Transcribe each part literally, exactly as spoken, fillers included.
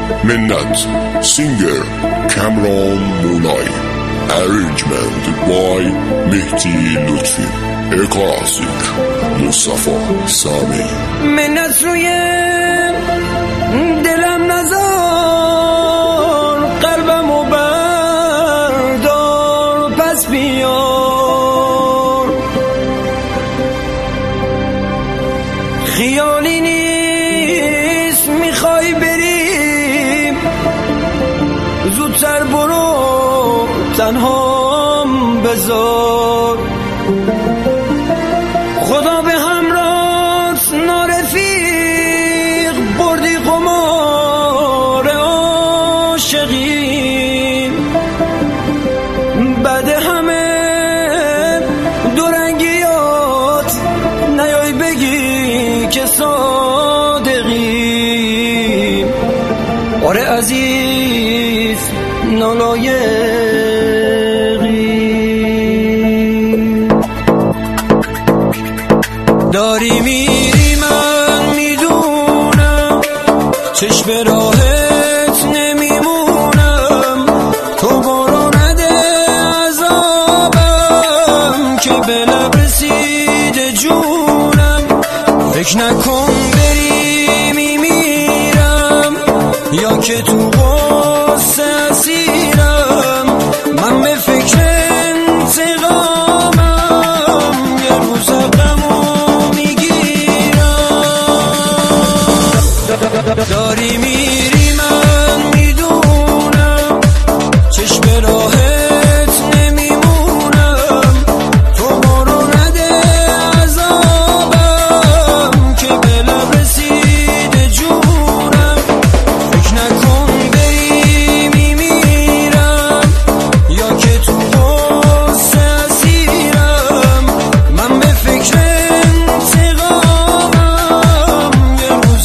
منت سینگر کامران مولای ارنجمنت بای مهدی لطفی اکاسیک مصطفی سامی منت روی دلم نزار قلبمو بردار پس بیار خیالی نیست میخوای بریم زودتر برو تنهام بذار خدا به همراهت نارفیق بردی قمار عاشقی بعد همه دورنگیات نیای بگی که صادقی آره عزیز نالایقی داری میری من میدونم چشم راهت نمیمونم تو برو نده عذابم که به لب رسیده جونم فکر نکن بری میمیرم یا که تو غصه اسیرم من به فکر انتقامم یه روز داری میری من میدونم چشم راهت نمیمونم تو برو نده عذابم که به لب رسیده جونم فکر نکن بری میمیرم یا که تو غصه اسیرم من به فکر انتقامم یه روز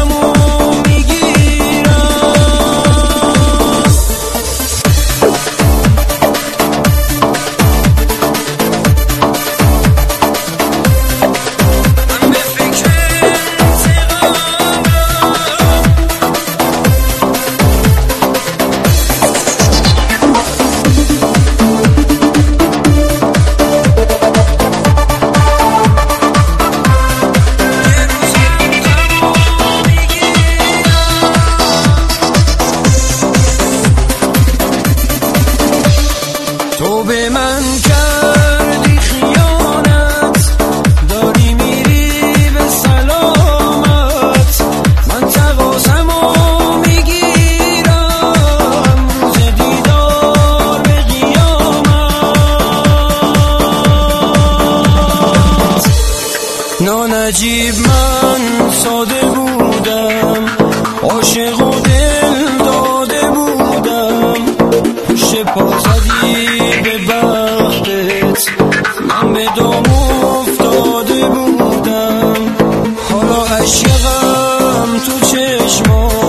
تو به من کردی خیانت داری میری به سلامت من تقاسمو میگیرم روز دیدار به قیامت نانجیب من ساده بودم عاشق و دل داده بودم پشت پا زدی به بختت من به دام افتاده بودم حالا عشقم تو چشمات